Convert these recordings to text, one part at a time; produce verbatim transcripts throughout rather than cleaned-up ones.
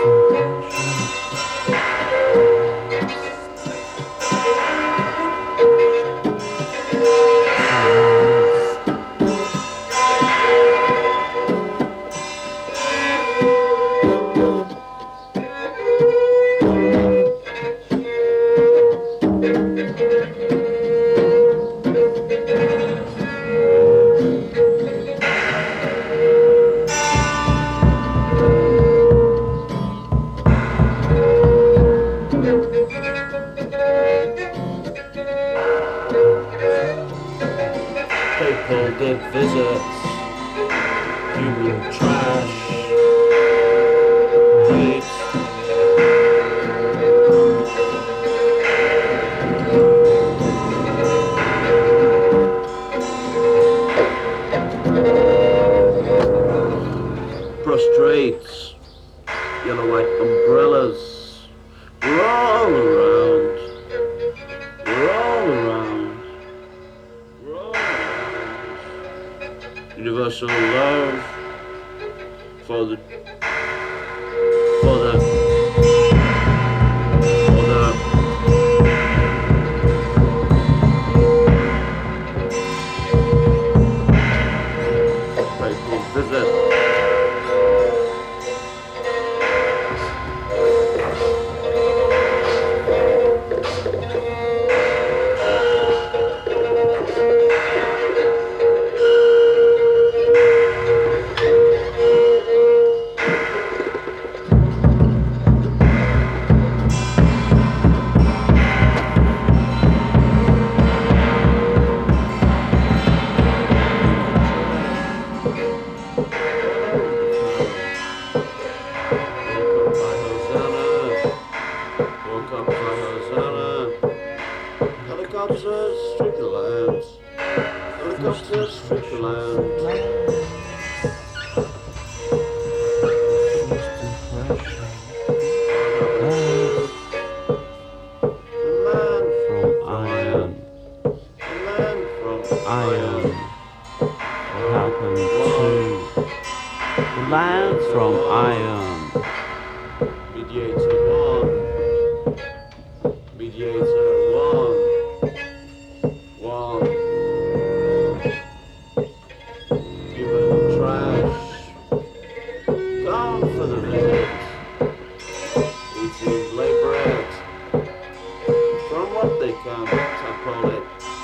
People give visits, human trash, hate. Prostrates, yellow white umbrellas. We're all around. We're all around. We're all around. Universal love for the for the for the faithful visit. Helicopters strip the land. Helicopters strip the land. The man from iron. The man from iron. What happened to the land from iron? Mediator one. Mediator one. One. Human trash. Gone for the visit. Eating lay bread. From what they can tap it.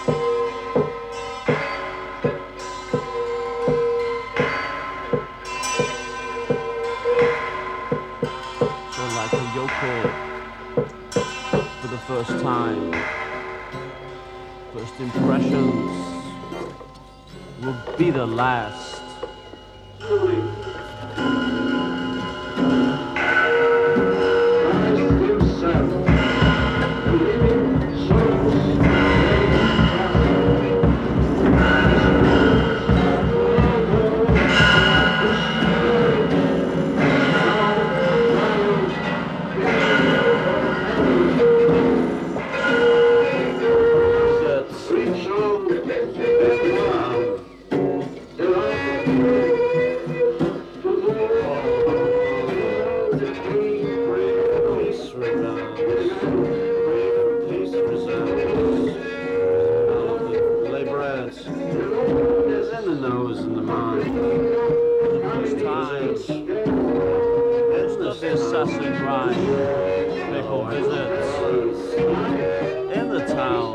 So like a yokel for the first time. First impressions will be the last. There's in the nose and the mind. Those times, it's not the assassin rhyme. People visits in the town.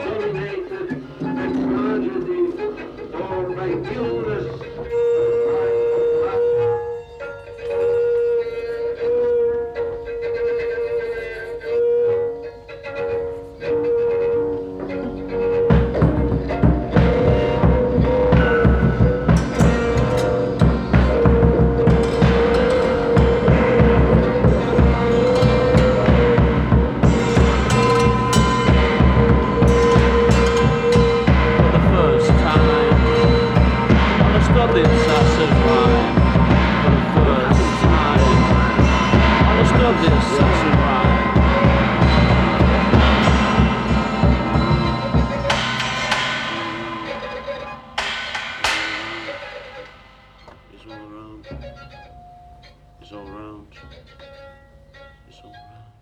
He's all around. It's alright.